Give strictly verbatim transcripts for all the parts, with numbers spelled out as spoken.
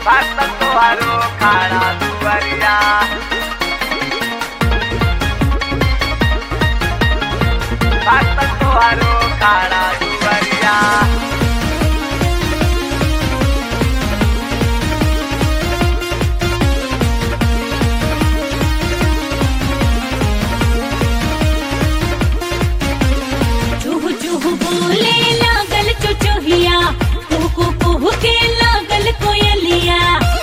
भक्तन तोहरो खाड़ा दुआरिया भक्तन तोहरो खाड़ा दुआरिया चूह चूह बोले लागल चुचुहिया, कुहू कुहू के लागल कोयलिया।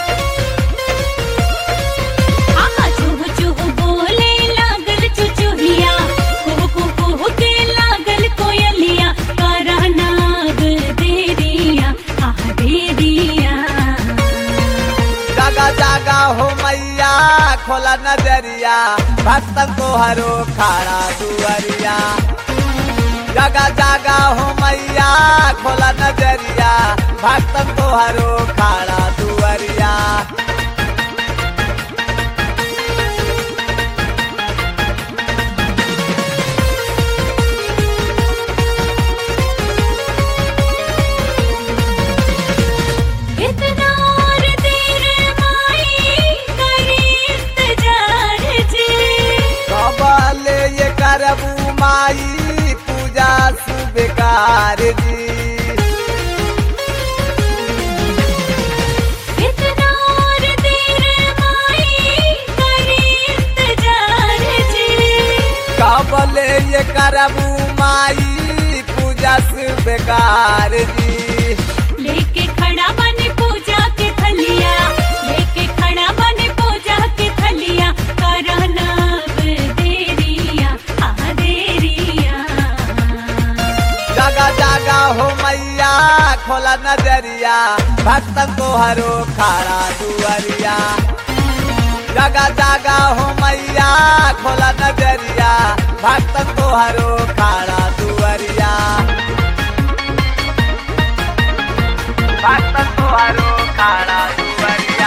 आहा चूह चूह बोले लागल चुचुहिया, कुहू कुहू के लागल कोयलिया। करा नाग देरिया, आहा देरिया। जागा जागा हो मैया खोला नजरिया भक्तन तोहरो खाड़ा दुआरिया जागा जागा हो मैया खोला नजरिया भक्तन तोहरो खाड़ा दुआरिया इतना और देर माई करी इंतजार जी। कबले ये करबू माई पूजा सुबेकार जी इतना और देर माई करी इंतजार जी। कबले ये करबू माई पूजा सुबेकार जी लेके खड़ा बने पूजा के थलिया, लेके खड़ा बने पूजा के थलिया। करा नाग देरिया, आ देरिया। जागा जागा हो मैया खोला नजरिया भक्तन तोहरो खाड़ा दुआरिया जागा जागा हो मैया खोला नजरिया भक्तन तोहरो खाड़ा दुआरिया भक्तन तोहरो खाड़ा दुआरिया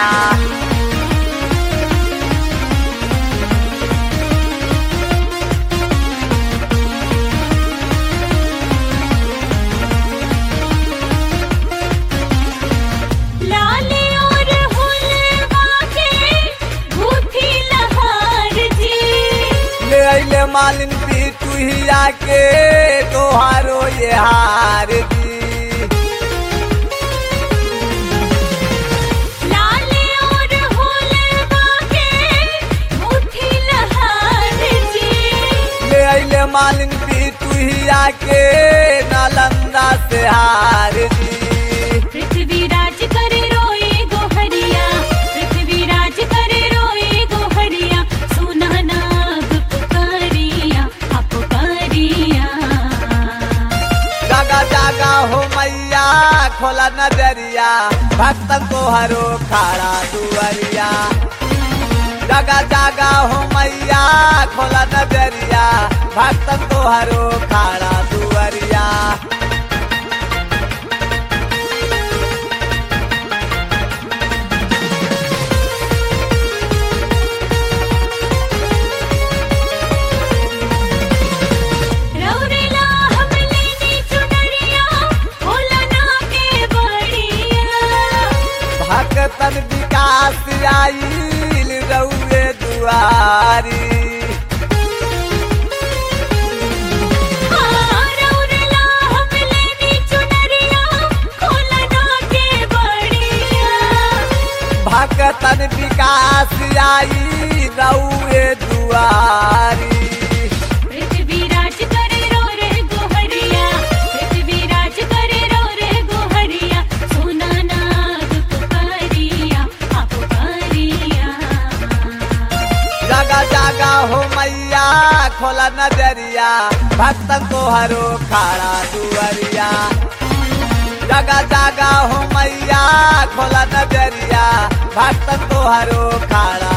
लाले और हुलवा के भूखी लहार जी। ले अइले मालिन पिटुहिया के तोहारो ये हार जी लाले और हुलवा के भूखी लहार जी। ले अइले मालिन पिटुहिया के नालंदा से हार जी पृथ्वीराज करे रोए गोहरिया, पृथ्वीराज करे रोए गोहरिया। सुना नाग पुकारिया, आ पुकारिया। जागा जागा हो मैया खोला नजरिया भक्तन तोहरो खाड़ा दुआरिया जागा जागा हो मैया खोला नजरिया भक्तन तोहरो खाड़ा दुआरिया रौरेला हमले नी चुनरिया, होला ना के बड़िया। भक्तन विकास आइल रउए दुआरी हाँ, रौरेला हमले नी चुनरिया, होला ना के बड़िया। भक्तन विकास आई रउए दुआरी पृथ्वीराज करे रो रे गोहरिया, पृथ्वीराज करे रो रे गोहरिया। सुना नाग पुकारिया, आ पुकारिया। जागा जागा हो मैया खोला नजरिया भक्तन तोहरो खाड़ा दुआरिया जागा जागा हो मैया खोला नजरिया भक्तन तोहरो खाड़ा